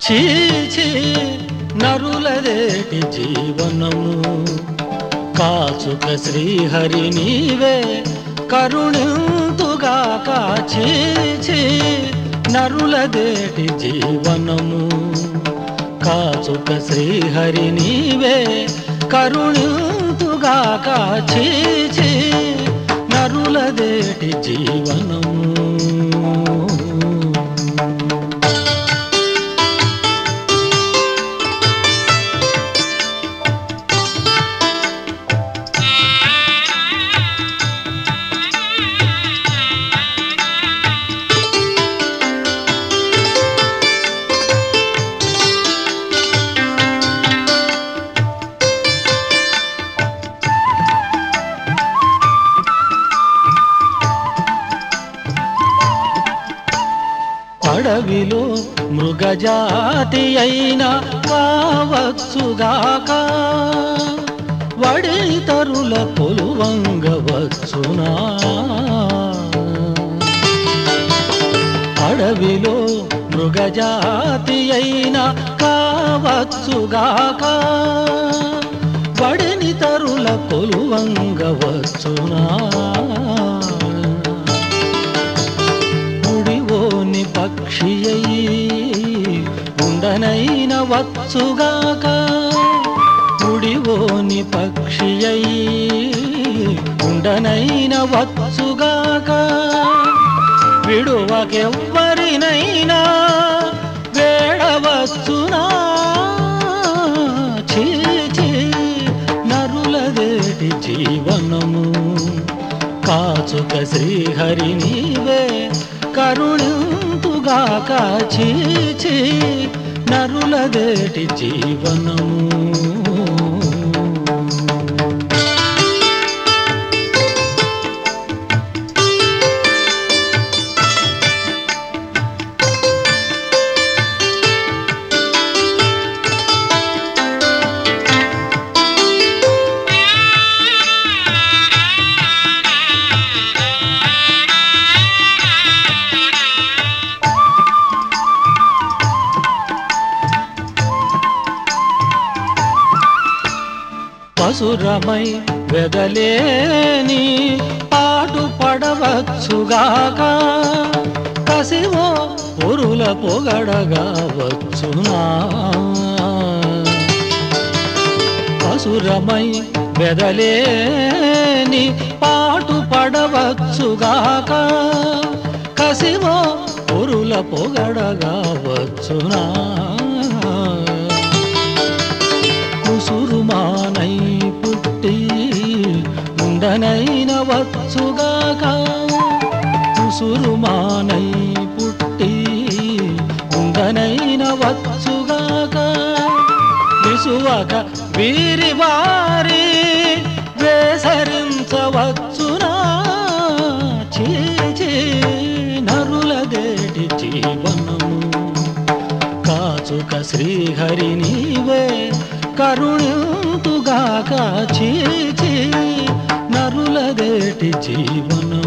చీచి నరులదేటి జీవనము కాచుక శ్రీహరి నీవే కరుణింతుగాక చీచి నరులదేటి జీవనము కాచుక శ్రీహరి నీవే కరుణింతుగాక చీచి నరులదేటి జీవనము అడవిలో మృగజాతి అయిన కావచ్చుగాక వడితరుల కొలువంగవచ్చునా అడవిలో మృగజాతి అయిన కావచ్చుగాక వడితరుల కొలువంగవచ్చునా పక్షియై ఉండనైన వచ్చుగాక గుడివోని పక్షియై ఉండనైన వచ్చుగాక విడువకెవ్వరినైనా వేడవచ్చునా చీచి నరులదేటి జీవనము కాచుక శ్రీహరి నీవే కరుణింతుగాక చీచి నరులదేటి జీవనము పసురమై వెదలేని పాటు పడవచ్చుగాక కసివో పొరుల పొగడగా వచ్చునా పసురమై వెదలేని పాటు పడవచ్చుగాక కసివో పొరుల పొగడగా వచ్చునా కుసురుమానై పుట్టి ఉండనైన వచ్చుగాక కుసురుమానై పుట్టి ఉండనైన వచ్చుగాక విసువక వీరి వారి వేసరించవచ్చునా చీచి నరులదేటి జీవనము కాచుక శ్రీహరి నీవే కరుణింతుగాక చీచి నరులదేటి జీవనము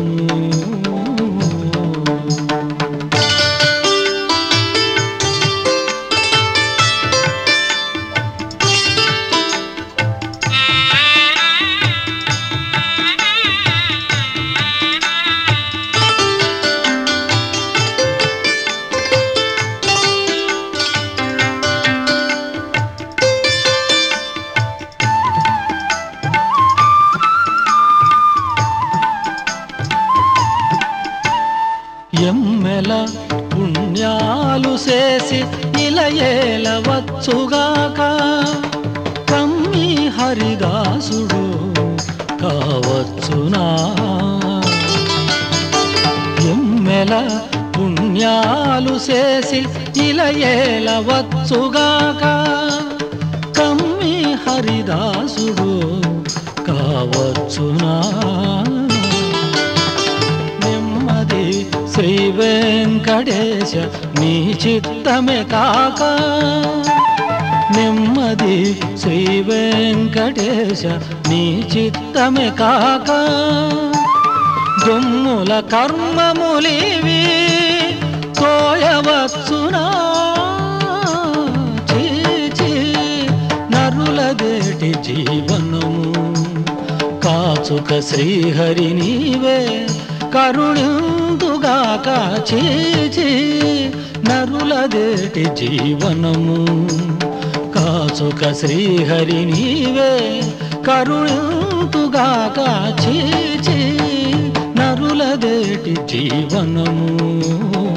ఎమ్మెల పుణ్యాలు చేసి ఇలయేలవచ్చుగాక కమ్మి హరిదాసుడు కావచ్చునా ఎమ్మెల పుణ్యాలు చేసి ఇలయేలవచ్చుగాక కమ్మి హరిదాసుడు కావచ్చునా శ్రీ వెంకటేశ నీ చిత్తమే కాక నెమ్మది శ్రీ వెంకటేశ నీ చిత్తమే కాక దొమ్ముల కర్మములివి తోయవచ్చునా జీవనము కాచుక శ్రీహరి నీవే కరుణిందుగాక చీచి నరులదేటి జీవనము కాచుక శ్రీహరి నీవే కరుణిందుగాక చీచి నరులదేటి జీవనము